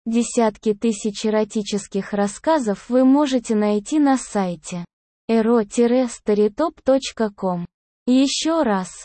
Десятки тысяч эротических рассказов вы можете найти на сайте ero-storytop.com. Еще раз,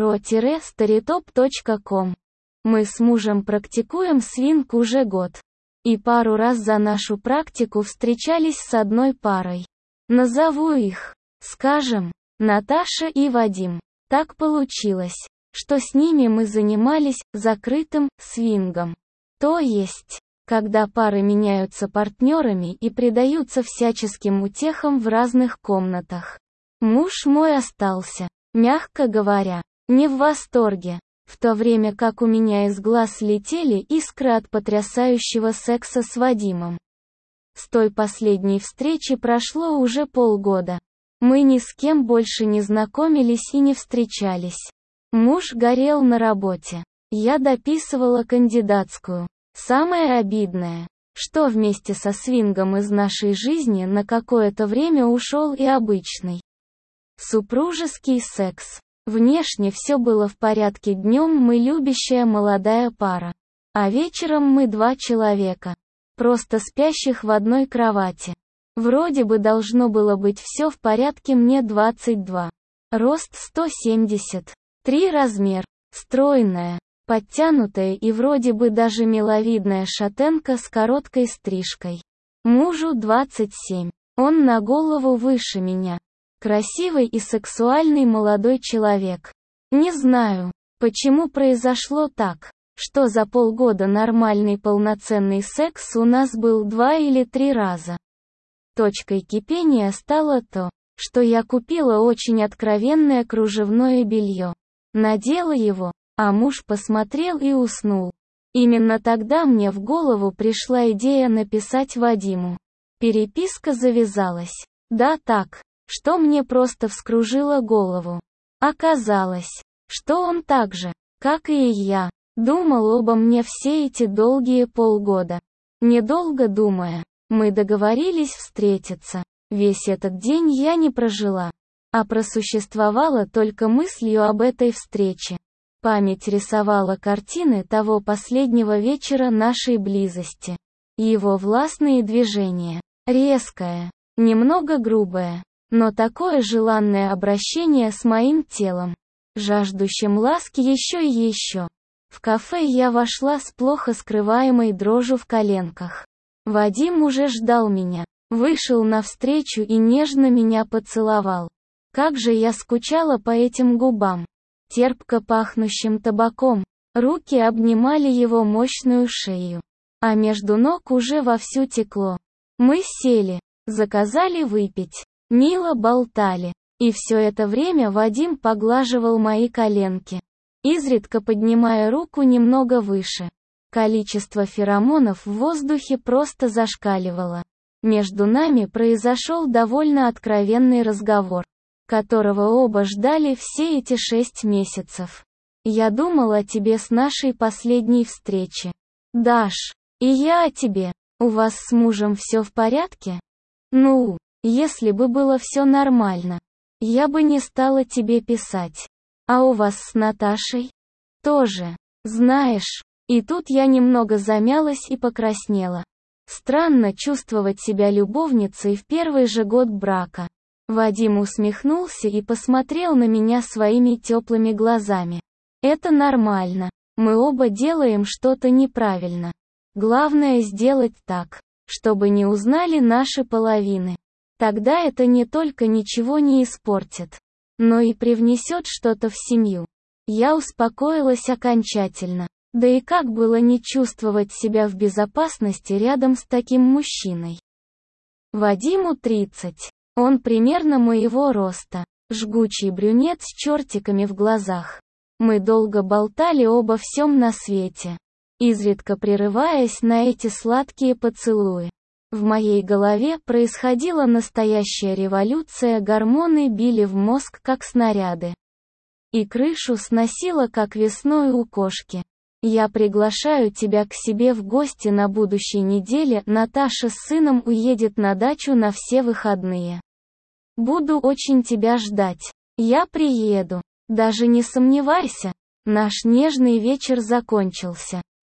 ero-storytop.com. Мы с мужем практикуем свинг уже год. И пару раз за нашу практику встречались с одной парой. Назову их, скажем, Наташа и Вадим. Так получилось, что с ними мы занимались закрытым свингом. То есть, когда пары меняются партнерами и предаются всяческим утехам в разных комнатах. Муж мой остался, мягко говоря, не в восторге, в то время как у меня из глаз летели искры от потрясающего секса с Вадимом. С той последней встречи прошло уже полгода. Мы ни с кем больше не знакомились и не встречались. Муж горел на работе. Я дописывала кандидатскую. Самое обидное, что вместе со свингом из нашей жизни на какое-то время ушел и обычный супружеский секс. Внешне все было в порядке, днем мы любящая молодая пара. А вечером мы два человека, просто спящих в одной кровати. Вроде бы должно было быть все в порядке, мне 22. Рост 173 размер, стройная, подтянутая и вроде бы даже миловидная шатенка с короткой стрижкой. Мужу 27, он на голову выше меня. Красивый и сексуальный молодой человек. Не знаю, почему произошло так, что за полгода нормальный полноценный секс у нас был 2 или 3 раза. Точкой кипения стало то, что я купила очень откровенное кружевное белье. Надела его, а муж посмотрел и уснул. Именно тогда мне в голову пришла идея написать Вадиму. Переписка завязалась. Да так, что мне просто вскружило голову. Оказалось, что он так же, как и я, думал обо мне все эти долгие полгода. Недолго думая, мы договорились встретиться. Весь этот день я не прожила, а просуществовала только мыслью об этой встрече. Память рисовала картины того последнего вечера нашей близости. Его властные движения, резкое, немного грубое, но такое желанное обращение с моим телом, жаждущим ласки еще и еще. В кафе я вошла с плохо скрываемой дрожью в коленках. Вадим уже ждал меня, вышел навстречу и нежно меня поцеловал. Как же я скучала по этим губам, терпко пахнущим табаком. Руки обнимали его мощную шею, а между ног уже вовсю текло. Мы сели, заказали выпить. Мило болтали, и все это время Вадим поглаживал мои коленки, изредка поднимая руку немного выше. Количество феромонов в воздухе просто зашкаливало. Между нами произошел довольно откровенный разговор, которого оба ждали все эти 6 месяцев. Я думал о тебе с нашей последней встречи. Даш, и я о тебе. У вас с мужем все в порядке? Ну, если бы было все нормально, я бы не стала тебе писать. А у вас с Наташей? Тоже. Знаешь, и тут я немного замялась и покраснела. Странно чувствовать себя любовницей в первый же год брака. Вадим усмехнулся и посмотрел на меня своими теплыми глазами. Это нормально. Мы оба делаем что-то неправильно. Главное сделать так, чтобы не узнали наши половины. Тогда это не только ничего не испортит, но и привнесет что-то в семью. Я успокоилась окончательно. Да и как было не чувствовать себя в безопасности рядом с таким мужчиной? Вадиму 30. Он примерно моего роста. Жгучий брюнет с чертиками в глазах. Мы долго болтали обо всем на свете, изредка прерываясь на эти сладкие поцелуи. В моей голове происходила настоящая революция, гормоны били в мозг как снаряды. И крышу сносило как весной у кошки. Я приглашаю тебя к себе в гости на будущей неделе. Наташа с сыном уедет на дачу на все выходные. Буду очень тебя ждать. Я приеду. Даже не сомневайся. Наш нежный вечер закончился.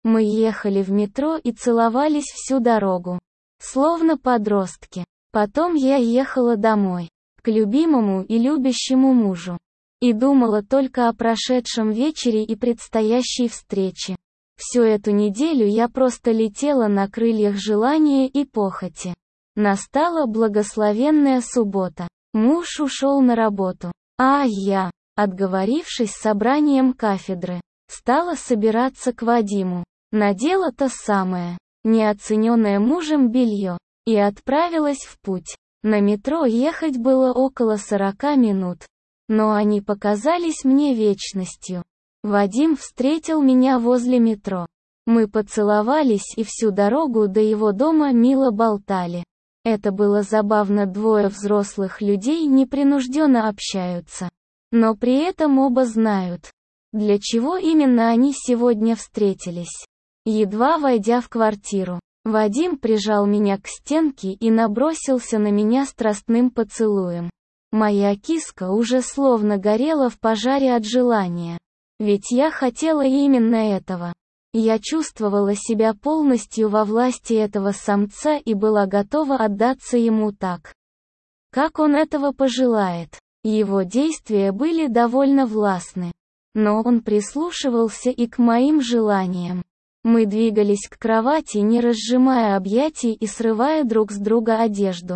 Мы ехали в метро и целовались всю дорогу. Словно подростки. Потом я ехала домой. К любимому и любящему мужу. И думала только о прошедшем вечере и предстоящей встрече. Всю эту неделю я просто летела на крыльях желания и похоти. Настала благословенная суббота. Муж ушел на работу. А я, отговорившись собранием кафедры, стала собираться к Вадиму. Надела то самое, неоцененное мужем белье, и отправилась в путь. На метро ехать было около 40 минут. Но они показались мне вечностью. Вадим встретил меня возле метро. Мы поцеловались и всю дорогу до его дома мило болтали. Это было забавно, двое взрослых людей непринужденно общаются. Но при этом оба знают, для чего именно они сегодня встретились. Едва войдя в квартиру, Вадим прижал меня к стенке и набросился на меня страстным поцелуем. Моя киска уже словно горела в пожаре от желания. Ведь я хотела именно этого. Я чувствовала себя полностью во власти этого самца и была готова отдаться ему так, как он этого пожелает. Его действия были довольно властны. Но он прислушивался и к моим желаниям. Мы двигались к кровати, не разжимая объятий и срывая друг с друга одежду.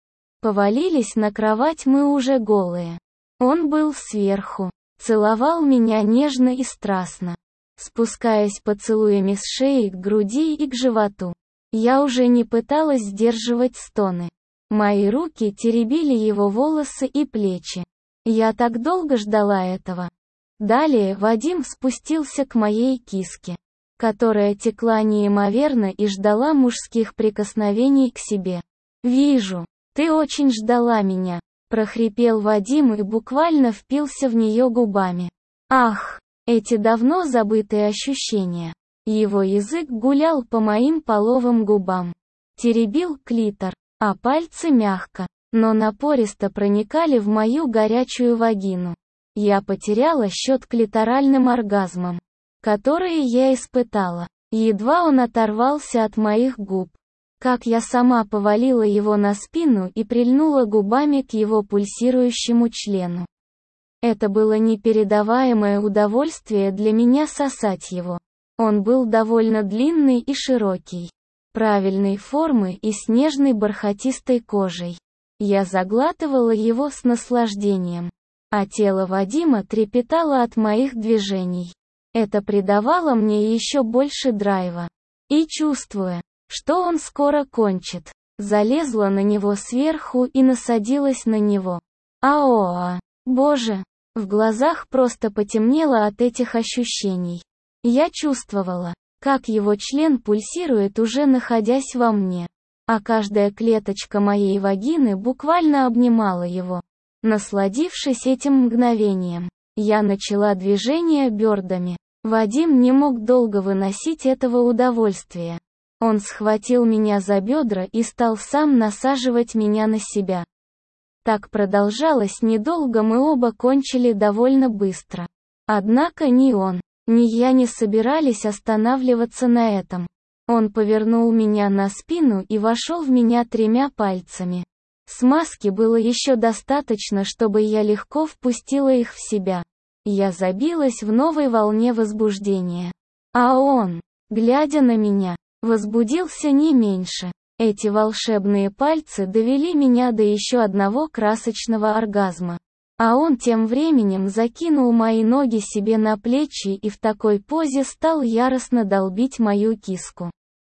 Повалились на кровать мы уже голые. Он был сверху, целовал меня нежно и страстно, спускаясь поцелуями с шеи к груди и к животу. Я уже не пыталась сдерживать стоны. Мои руки теребили его волосы и плечи. Я так долго ждала этого. Далее Вадим спустился к моей киске, которая текла неимоверно и ждала мужских прикосновений к себе. «Вижу, ты очень ждала меня», — прохрипел Вадим и буквально впился в нее губами. Ах, эти давно забытые ощущения. Его язык гулял по моим половым губам. Теребил клитор, а пальцы мягко, но напористо проникали в мою горячую вагину. Я потеряла счет клиторальным оргазмам, которые я испытала. Едва он оторвался от моих губ, как я сама повалила его на спину и прильнула губами к его пульсирующему члену. Это было непередаваемое удовольствие для меня сосать его. Он был довольно длинный и широкий, правильной формы и с нежной бархатистой кожей. Я заглатывала его с наслаждением, а тело Вадима трепетало от моих движений. Это придавало мне еще больше драйва. И чувствуя, что он скоро кончит, залезла на него сверху и насадилась на него. Аоа! Боже! В глазах просто потемнело от этих ощущений. Я чувствовала, как его член пульсирует, уже находясь во мне, а каждая клеточка моей вагины буквально обнимала его. Насладившись этим мгновением, я начала движение бёрдами. Вадим не мог долго выносить этого удовольствия. Он схватил меня за бедра и стал сам насаживать меня на себя. Так продолжалось недолго, мы оба кончили довольно быстро. Однако ни он, ни я не собирались останавливаться на этом. Он повернул меня на спину и вошел в меня 3 пальцами. Смазки было еще достаточно, чтобы я легко впустила их в себя. Я забилась в новой волне возбуждения. А он, глядя на меня, возбудился не меньше. Эти волшебные пальцы довели меня до еще одного красочного оргазма. А он тем временем закинул мои ноги себе на плечи и в такой позе стал яростно долбить мою киску.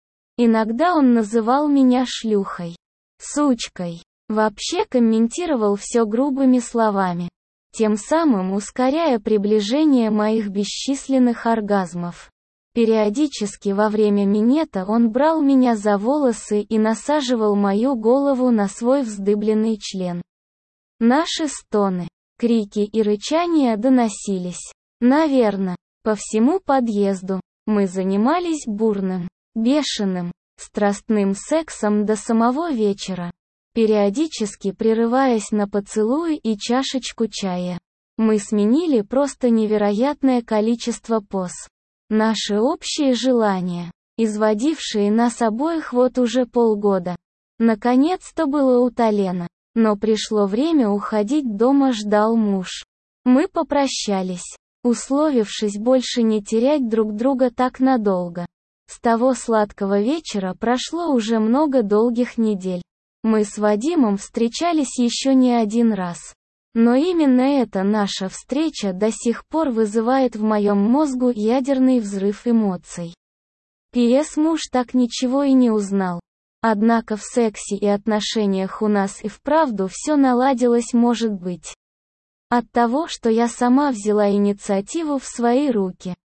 Иногда он называл меня шлюхой, сучкой, вообще комментировал все грубыми словами, тем самым ускоряя приближение моих бесчисленных оргазмов. Периодически во время минета он брал меня за волосы и насаживал мою голову на свой вздыбленный член. Наши стоны, крики и рычания доносились, наверно, по всему подъезду. Мы занимались бурным, бешеным, страстным сексом до самого вечера, периодически прерываясь на поцелуй и чашечку чая. Мы сменили просто невероятное количество поз. Наши общие желания, изводившие нас обоих вот уже полгода. Наконец-то было утолено. Но пришло время уходить, дома ждал муж. Мы попрощались, условившись больше не терять друг друга так надолго. С того сладкого вечера прошло уже много долгих недель. Мы с Вадимом встречались еще не один раз. Но именно эта наша встреча до сих пор вызывает в моем мозгу ядерный взрыв эмоций. П.С. Муж так ничего и не узнал. Однако в сексе и отношениях у нас и вправду все наладилось, может быть. От того, что я сама взяла инициативу в свои руки.